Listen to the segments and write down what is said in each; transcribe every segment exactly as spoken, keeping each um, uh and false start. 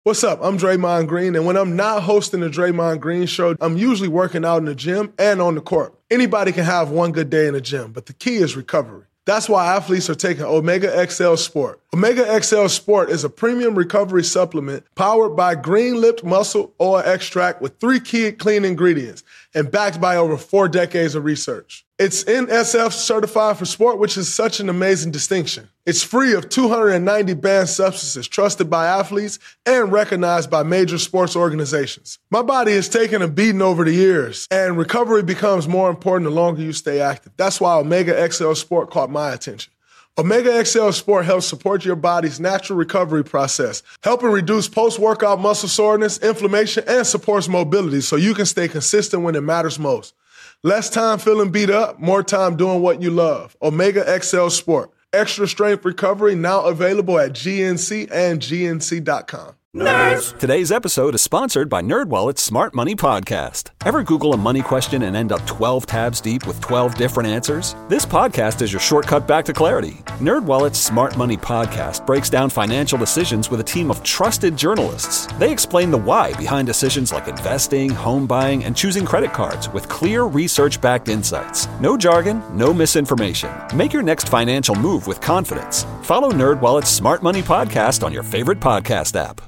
What's up? I'm Draymond Green, and when I'm not hosting the Draymond Green Show, I'm usually working out in the gym and on the court. Anybody can have one good day in the gym, but the key is recovery. That's why athletes are taking Omega X L Sport. Omega X L Sport is a premium recovery supplement powered by Green-Lipped Muscle Oil Extract with three key clean ingredients and backed by over four decades of research. It's N S F certified for sport, which is such an amazing distinction. It's free of two hundred ninety banned substances trusted by athletes and recognized by major sports organizations. My body has taken a beating over the years, and recovery becomes more important the longer you stay active. That's why Omega X L Sport caught my attention. Omega X L Sport helps support your body's natural recovery process, helping reduce post-workout muscle soreness, inflammation, and supports mobility so you can stay consistent when it matters most. Less time feeling beat up, more time doing what you love. Omega X L Sport. Extra strength recovery now available at G N C and G N C dot com. Nerds! Today's episode is sponsored by NerdWallet's Smart Money Podcast. Ever Google a money question and end up twelve tabs deep with twelve different answers? This podcast is your shortcut back to clarity. NerdWallet's Smart Money Podcast breaks down financial decisions with a team of trusted journalists. They explain the why behind decisions like investing, home buying, and choosing credit cards with clear research-backed insights. No jargon, no misinformation. Make your next financial move with confidence. Follow NerdWallet's Smart Money Podcast on your favorite podcast app.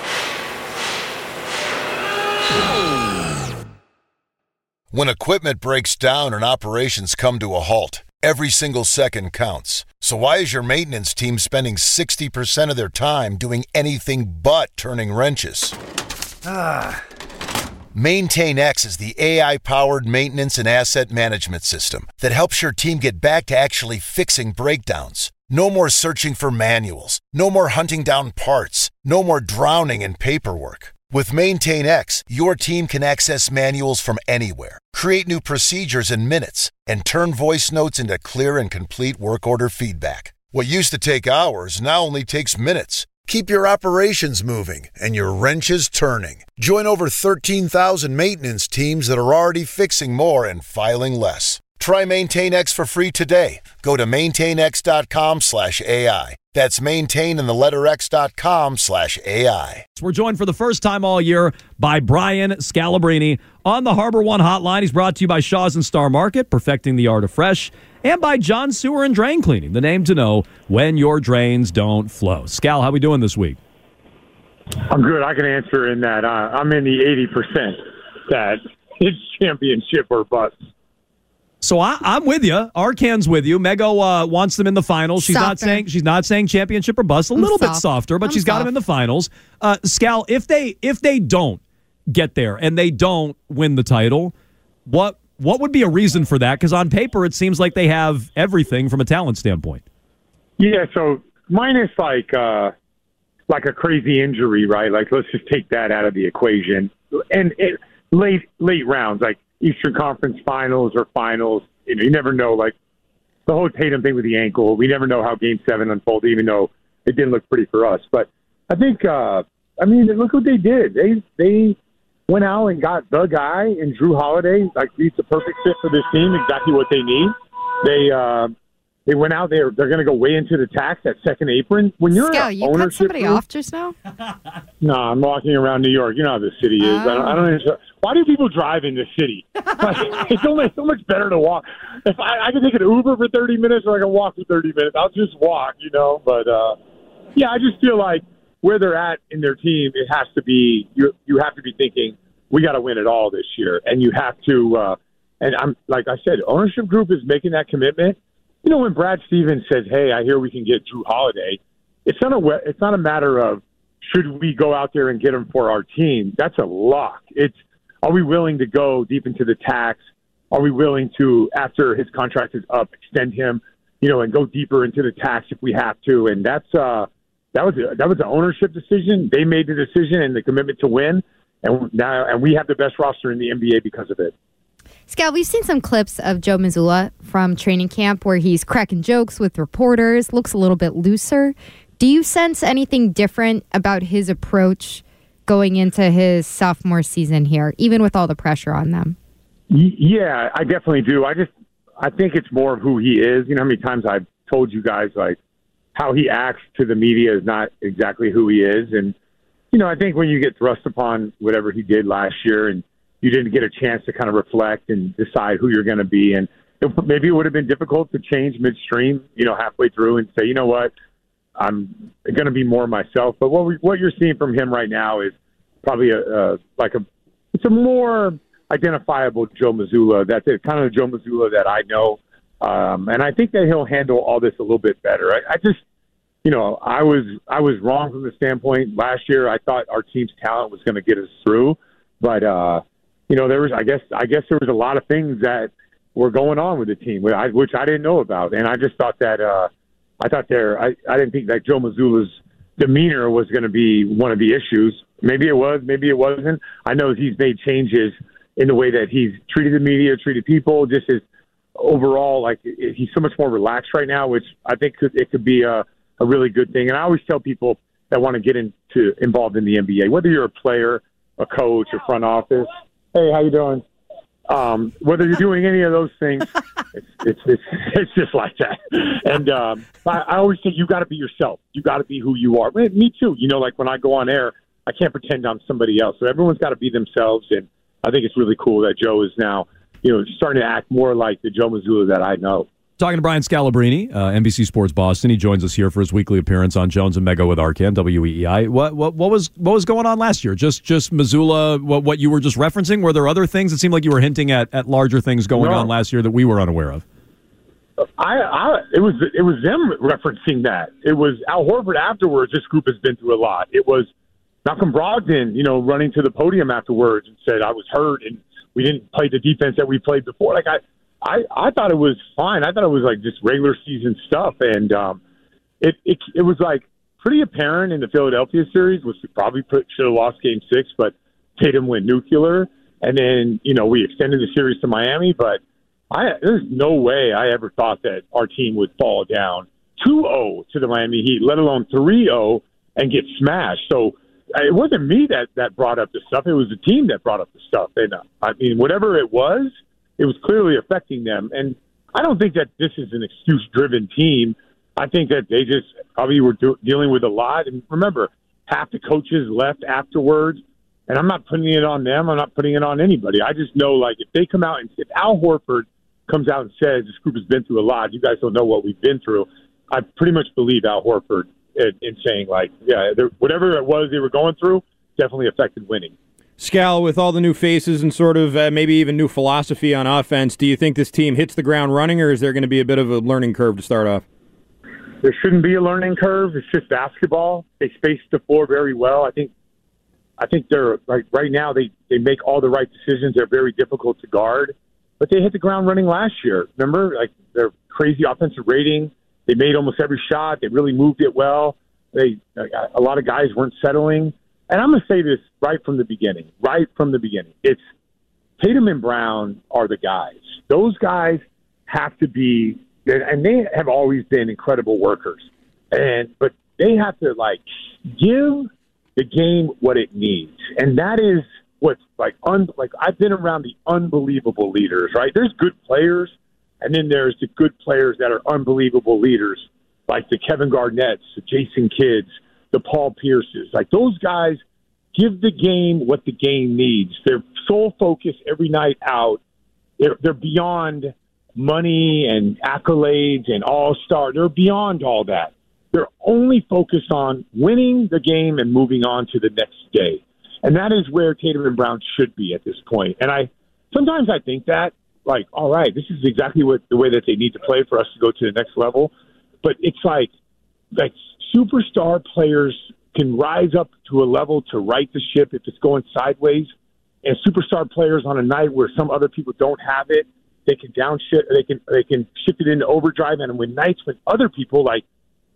When equipment breaks down and operations come to a halt, every single second counts. So why is your maintenance team spending sixty percent of their time doing anything but turning wrenches? Ah. MaintainX is the A I-powered maintenance and asset management system that helps your team get back to actually fixing breakdowns. No more searching for manuals. No more hunting down parts. No more drowning in paperwork. With MaintainX, your team can access manuals from anywhere, create new procedures in minutes, and turn voice notes into clear and complete work order feedback. What used to take hours now only takes minutes. Keep your operations moving and your wrenches turning. Join over thirteen thousand maintenance teams that are already fixing more and filing less. Try MaintainX for free today. Go to maintainx.com slash AI. That's maintain in the letter x.com slash AI. We're joined for the first time all year by Brian Scalabrine on the Harbor One Hotline. He's brought to you by Shaw's and Star Market, perfecting the art of fresh, and by John Sewer and Drain Cleaning, the name to know when your drains don't flow. Scal, how we doing this week? I'm good. I can answer in that. Uh, I'm in the eighty percent that it's championship or bust. So I, I'm with you. Arcan's with you. Mego uh, wants them in the finals. She's Softer. not saying she's not saying championship or bust. A little soft. bit softer, but I'm she's got soft. them in the finals. Uh, Scal, if they if they don't get there and they don't win the title, what what would be a reason for that? Because on paper, it seems like they have everything from a talent standpoint. Yeah, so minus like uh, like a crazy injury, right? Like let's just take that out of the equation. And it, late late rounds, like Eastern Conference Finals or Finals, you know, you never know. Like the whole Tatum thing with the ankle, we never know how Game Seven unfolded, even though it didn't look pretty for us. But I think, uh, I mean, look what they did. They they went out and got the guy in Drew Holiday. Like he's the perfect fit for this team, exactly what they need. They uh, they went out there. They're going to go way into the tax at second apron. When you're Scal, an you cut ownership somebody group, off just now? No, I'm walking around New York. You know how the city is. Oh. I don't. I don't understand. Why do people drive in the city? Like, it's so much, so much better to walk. If I, I can take an Uber for thirty minutes, or I can walk for thirty minutes, I'll just walk. You know. But uh, yeah, I just feel like where they're at in their team, it has to be. You you have to be thinking we got to win it all this year, and you have to. Uh, and I'm like I said, ownership group is making that commitment. You know, when Brad Stevens says, "Hey, I hear we can get Drew Holiday," it's not a it's not a matter of should we go out there and get him for our team. That's a lock. It's are we willing to go deep into the tax? Are we willing to, after his contract is up, extend him? You know, and go deeper into the tax if we have to. And that's uh, that was a, that was an ownership decision. They made the decision and the commitment to win, and now and we have the best roster in the N B A because of it. Scal, we've seen some clips of Joe Mazzulla from training camp where he's cracking jokes with reporters, looks a little bit looser. Do you sense anything different about his approach going into his sophomore season here, even with all the pressure on them? Yeah, I definitely do. I just, I think it's more of who he is. You know how many times I've told you guys, like, how he acts to the media is not exactly who he is. And, you know, I think when you get thrust upon whatever he did last year and you didn't get a chance to kind of reflect and decide who you're going to be, and it, maybe it would have been difficult to change midstream, you know, halfway through and say, you know what, I'm going to be more myself. But what we, what you're seeing from him right now is probably a, a like a it's a more identifiable Joe Mazzulla. That's it, kind of the Joe Mazzulla that I know, um, and I think that he'll handle all this a little bit better. I, I just, you know, I was I was wrong from the standpoint last year. I thought our team's talent was going to get us through, but uh, you know, there was I guess I guess there was a lot of things that were going on with the team, which I, which I didn't know about, and I just thought that. Uh, I thought there, I, I didn't think that Joe Mazzulla's demeanor was going to be one of the issues. Maybe it was, maybe it wasn't. I know he's made changes in the way that he's treated the media, treated people, just as overall, like he's so much more relaxed right now, which I think could, it could be a, a really good thing. And I always tell people that want to get into involved in the N B A, whether you're a player, a coach, a front office. Hey, how you doing? Um, whether you're doing any of those things, it's, it's it's it's just like that. And um, I, I always say you got to be yourself. You got to be who you are. Me too. You know, like when I go on air, I can't pretend I'm somebody else. So everyone's got to be themselves. And I think it's really cool that Joe is now, you know, starting to act more like the Joe Mazzulla that I know. Talking to Brian Scalabrine, uh, N B C Sports Boston. He joins us here for his weekly appearance on Jones and Mego with Arcand, W E E I. What what what was what was going on last year? Just just Mazzulla, what what you were just referencing? Were there other things? It seemed like you were hinting at, at larger things going no. on last year that we were unaware of. I, I it was it was them referencing that. It was Al Horford afterwards. This group has been through a lot. It was Malcolm Brogdon, you know, running to the podium afterwards and said, I was hurt and we didn't play the defense that we played before. Like I. I, I thought it was fine. I thought it was like just regular season stuff, and um, it, it it was like pretty apparent in the Philadelphia series, which we probably put, should have lost Game Six, but Tatum went nuclear, and then you know we extended the series to Miami. But I there's no way I ever thought that our team would fall down two oh to the Miami Heat, let alone three oh and get smashed. So it wasn't me that that brought up the stuff; it was the team that brought up the stuff. And uh, I mean, whatever it was. It was clearly affecting them. And I don't think that this is an excuse-driven team. I think that they just probably were do- dealing with a lot. And remember, half the coaches left afterwards. And I'm not putting it on them. I'm not putting it on anybody. I just know, like, if they come out and if Al Horford comes out and says this group has been through a lot, you guys don't know what we've been through, I pretty much believe Al Horford in, in saying, like, yeah, whatever it was they were going through definitely affected winning. Scal, with all the new faces and sort of uh, maybe even new philosophy on offense, do you think this team hits the ground running, or is there going to be a bit of a learning curve to start off? There shouldn't be a learning curve. It's just basketball. They space the floor very well. I think I think they're like right now they, they make all the right decisions. They're very difficult to guard. But they hit the ground running last year. Remember? Like their crazy offensive rating. They made almost every shot. They really moved it well. They a lot of guys weren't settling. And I'm going to say this right from the beginning, right from the beginning. It's Tatum and Brown are the guys. Those guys have to be, and they have always been incredible workers. And but they have to like give the game what it needs, and that is what's like. Un, like I've been around the unbelievable leaders, right? There's good players, and then there's the good players that are unbelievable leaders, like the Kevin Garnett's, the Jason Kidds, the Paul Pierces. Like those guys give the game what the game needs. Their sole focus every night out, they're, they're beyond money and accolades and all-star. They're beyond all that. They're only focused on winning the game and moving on to the next day. And that is where Tatum and Brown should be at this point. And I sometimes I think that, like, all right, this is exactly what the way that they need to play for us to go to the next level. But it's like, like superstar players can rise up to a level to right the ship if it's going sideways. And superstar players on a night where some other people don't have it, they can downshift, they can they can shift it into overdrive. And when nights when other people like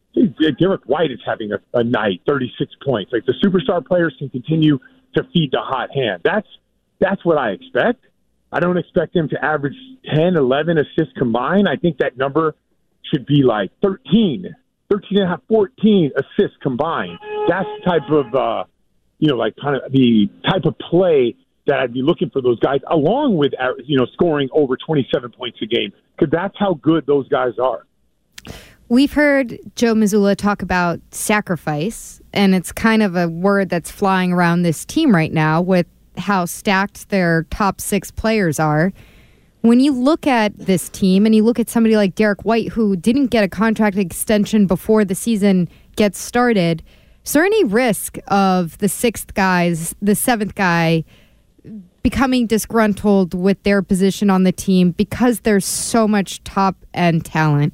Derek White is having a, a night, thirty-six points, like the superstar players can continue to feed the hot hand. That's that's what I expect. I don't expect them to average ten, eleven assists combined. I think that number should be like thirteen, thirteen and a half, fourteen assists combined. That's the type of, uh, you know, like kind of the type of play that I'd be looking for those guys, along with, you know, scoring over twenty-seven points a game, because that's how good those guys are. We've heard Joe Mazzulla talk about sacrifice, and it's kind of a word that's flying around this team right now with how stacked their top six players are. When you look at this team and you look at somebody like Derek White, who didn't get a contract extension before the season gets started, is there any risk of the sixth guys, the seventh guy, becoming disgruntled with their position on the team because there's so much top-end talent?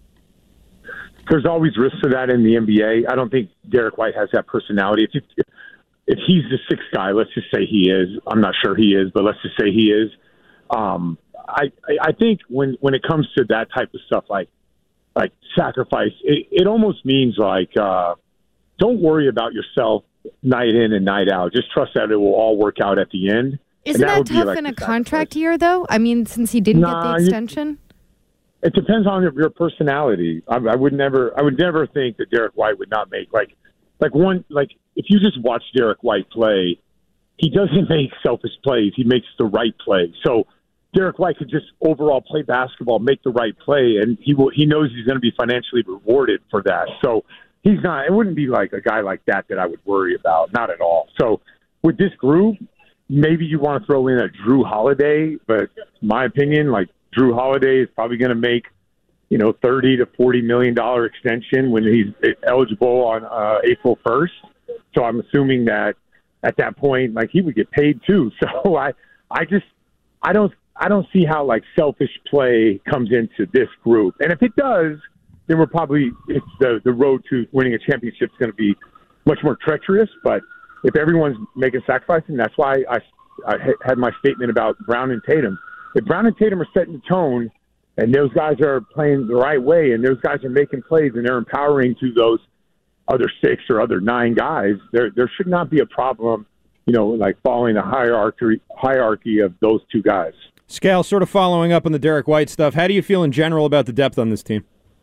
There's always risks to that in the N B A. I don't think Derek White has that personality. If, if, if he's the sixth guy, let's just say he is. I'm not sure he is, but let's just say he is. Um, I, I think when, when it comes to that type of stuff, like like sacrifice, it, it almost means like uh, don't worry about yourself night in and night out. Just trust that it will all work out at the end. Isn't that, that tough like in a contract year, though? I mean, since he didn't nah, get the extension? You, It depends on your personality. I, I would never, I would never think that Derek White would not make like, like one, like if you just watch Derek White play, he doesn't make selfish plays. He makes the right play. So Derek White could just overall play basketball, make the right play, and he will. He knows he's going to be financially rewarded for that. So he's not. It wouldn't be like a guy like that that I would worry about. Not at all. So with this group, maybe you want to throw in a Drew Holiday, but my opinion, like. Drew Holiday is probably going to make, you know, thirty to forty million dollar extension when he's eligible on uh, April first. So I'm assuming that at that point, like he would get paid too. So I, I just, I don't, I don't see how like selfish play comes into this group. And if it does, then we're probably it's the the road to winning a championship is going to be much more treacherous. But if everyone's making sacrifices, and that's why I, I had my statement about Brown and Tatum. If Brown and Tatum are setting the tone and those guys are playing the right way and those guys are making plays and they're empowering to those other six or other nine guys, there there should not be a problem, you know, like following the hierarchy hierarchy of those two guys. Scal, sort of following up on the Derek White stuff, how do you feel in general about the depth on this team?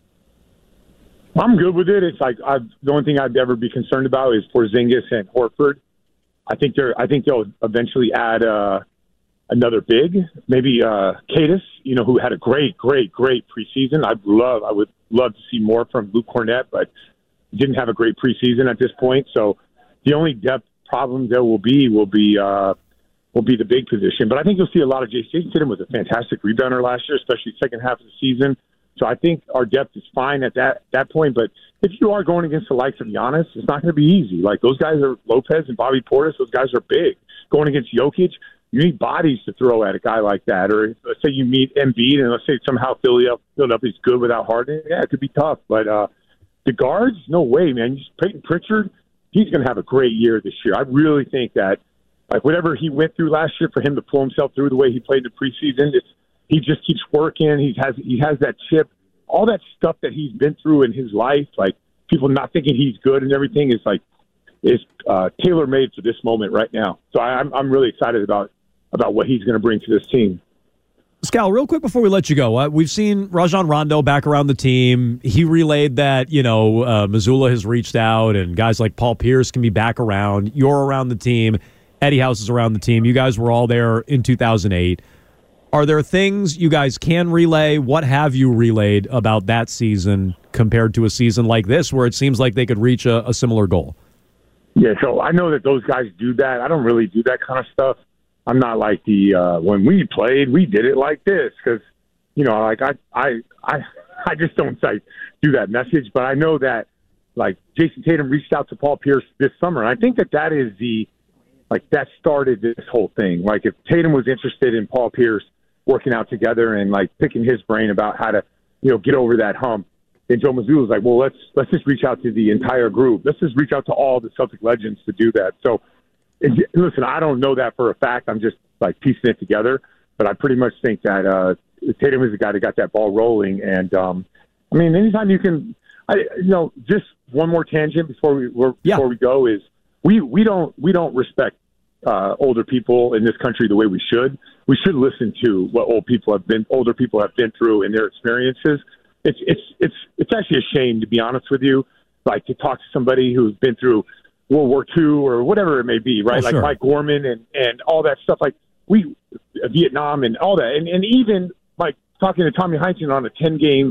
I'm good with it. It's like I've, the only thing I'd ever be concerned about is Porzingis and Horford. I think they're I think they'll eventually add uh another big, maybe uh, Cadis, you know, who had a great, great, great preseason. I'd love, I would love to see more from Luke Cornett, but didn't have a great preseason at this point. So the only depth problem there will be will be uh, will be the big position. But I think you'll see a lot of Jason. Jason Tatum was a fantastic rebounder last year, especially second half of the season. So I think our depth is fine at that that point. But if you are going against the likes of Giannis, it's not going to be easy. Like those guys are Lopez and Bobby Portis. Those guys are big. Going against Jokic, you need bodies to throw at a guy like that. Or let's say you meet Embiid and let's say somehow Philadelphia is good without Harden. Yeah, it could be tough. But uh, the guards, no way, man. Peyton Pritchard, he's going to have a great year this year. I really think that, like, whatever he went through last year, for him to pull himself through the way he played in the preseason, it's, he just keeps working. He has he has that chip. All that stuff that he's been through in his life, like people not thinking he's good and everything, is like is uh, tailor-made for this moment right now. So I, I'm I'm really excited about about what he's going to bring to this team. Scal, real quick before we let you go, uh, we've seen Rajon Rondo back around the team. He relayed that, you know, uh, Mazzulla has reached out and guys like Paul Pierce can be back around. You're around the team. Eddie House is around the team. You guys were all there in two thousand eight. Are there things you guys can relay? What have you relayed about that season compared to a season like this where it seems like they could reach a, a similar goal? Yeah, so I know that those guys do that. I don't really do that kind of stuff. I'm not like the uh, when we played, we did it like this because, you know, like I, I, I, I just don't like do that message. But I know that like Jason Tatum reached out to Paul Pierce this summer, and I think that that is the like that started this whole thing. Like if Tatum was interested in Paul Pierce working out together and like picking his brain about how to, you know, get over that hump, and Joe Mazzulla was like, well, let's let's just reach out to the entire group. Let's just reach out to all the Celtic legends to do that. So. Listen, I don't know that for a fact. I'm just like piecing it together, but I pretty much think that uh, Tatum is the guy that got that ball rolling. And um, I mean, anytime you can, I, you know, just one more tangent before we we're, yeah. before we go is we we don't we don't respect uh, older people in this country the way we should. We should listen to what old people have been, older people have been through in their experiences. It's it's it's it's actually a shame, to be honest with you, like to talk to somebody who's been through World War Two or whatever it may be, right? Oh, like sure. Mike Gorman and, and all that stuff, like we, Vietnam and all that. And, and even like talking to Tommy Heinsohn on a ten game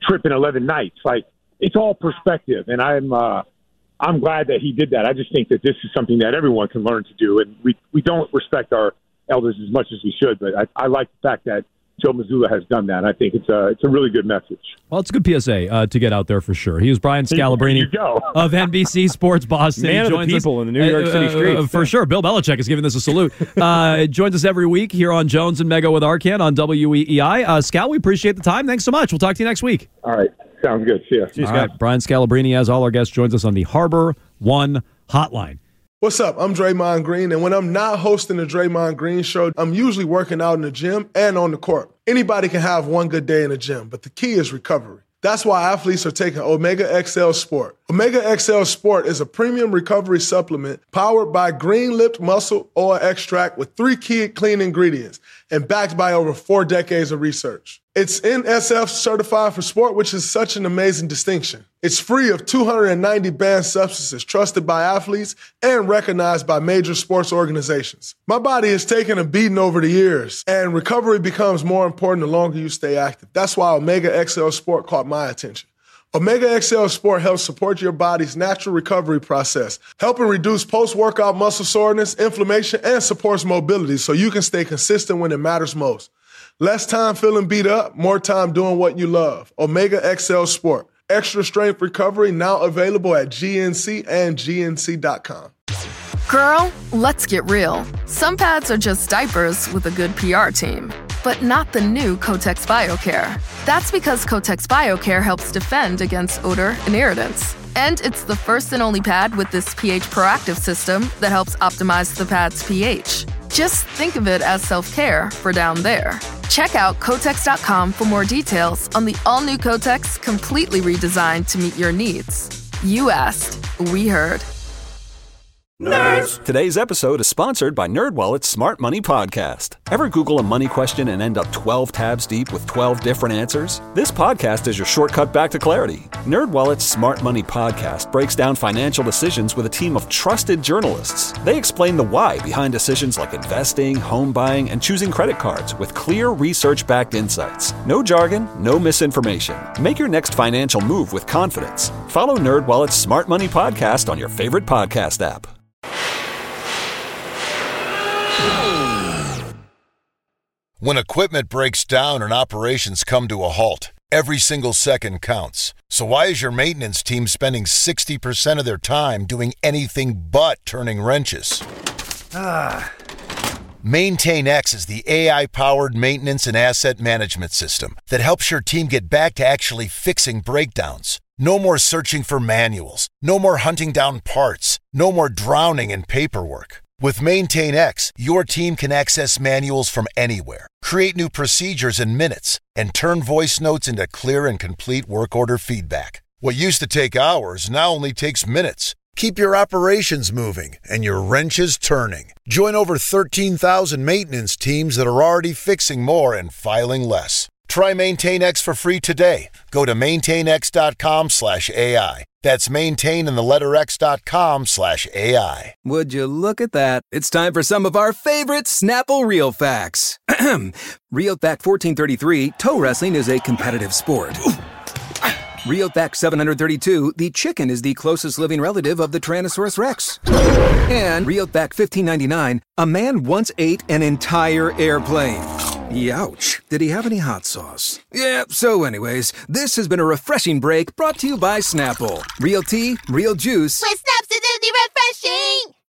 trip in eleven nights. Like, it's all perspective, and I'm uh, I'm glad that he did that. I just think that this is something that everyone can learn to do, and we we don't respect our elders as much as we should, but I, I like the fact that Joe Mazzulla has done that. I think it's a it's a really good message. Well, it's a good P S A uh, to get out there for sure. He was Brian Scalabrine of N B C Sports Boston. Man he of the people us, in the New York uh, City streets. Uh, for sure. Bill Belichick is giving this a salute. uh, joins us every week here on Jones and Mega with Arcand on W E E I. Uh, Scal, we appreciate the time. Thanks so much. We'll talk to you next week. All right. Sounds good. See ya. Cheers, all right. Brian Scalabrine, as all our guests, joins us on the Harbor One Hotline. What's up? I'm Draymond Green, and when I'm not hosting the Draymond Green Show, I'm usually working out in the gym and on the court. Anybody can have one good day in the gym, but the key is recovery. That's why athletes are taking Omega X L Sport. Omega X L Sport is a premium recovery supplement powered by green-lipped muscle oil extract with three key clean ingredients and backed by over four decades of research. It's N S F certified for sport, which is such an amazing distinction. It's free of two hundred ninety banned substances trusted by athletes and recognized by major sports organizations. My body has taken a beating over the years, and recovery becomes more important the longer you stay active. That's why Omega X L Sport caught my attention. Omega X L Sport helps support your body's natural recovery process, helping reduce post-workout muscle soreness, inflammation, and supports mobility so you can stay consistent when it matters most. Less time feeling beat up, more time doing what you love. Omega X L Sport. Extra strength recovery now available at G N C and G N C dot com. Girl, let's get real. Some pads are just diapers with a good P R team. But not the new Kotex BioCare. That's because Kotex BioCare helps defend against odor and irritants. And it's the first and only pad with this pH proactive system that helps optimize the pad's pH. Just think of it as self-care for down there. Check out Kotex dot com for more details on the all-new Kotex, completely redesigned to meet your needs. You asked, we heard. Nerds! Today's episode is sponsored by NerdWallet's Smart Money Podcast. Ever Google a money question and end up twelve tabs deep with twelve different answers? This podcast is your shortcut back to clarity. NerdWallet's Smart Money Podcast breaks down financial decisions with a team of trusted journalists. They explain the why behind decisions like investing, home buying, and choosing credit cards with clear research-backed insights. No jargon, no misinformation. Make your next financial move with confidence. Follow NerdWallet's Smart Money Podcast on your favorite podcast app. When equipment breaks down and operations come to a halt, every single second counts. So why is your maintenance team spending sixty percent of their time doing anything but turning wrenches? Ah. MaintainX is the A I-powered maintenance and asset management system that helps your team get back to actually fixing breakdowns. No more searching for manuals. No more hunting down parts. No more drowning in paperwork. With MaintainX, your team can access manuals from anywhere, create new procedures in minutes, and turn voice notes into clear and complete work order feedback. What used to take hours now only takes minutes. Keep your operations moving and your wrenches turning. Join over thirteen thousand maintenance teams that are already fixing more and filing less. Try MaintainX for free today. Go to maintainx.com slash AI. That's maintain in the letter x.com slash AI. Would you look at that? It's time for some of our favorite Snapple Real Facts. Real Fact fourteen thirty-three, toe wrestling is a competitive sport. Real Fact seven hundred thirty-two, the chicken is the closest living relative of the Tyrannosaurus Rex. And Real Fact fifteen ninety-nine, a man once ate an entire airplane. Youch. Did he have any hot sauce? Yeah, so anyways, this has been a refreshing break brought to you by Snapple. Real tea, real juice. With Snapps, it's really refreshing!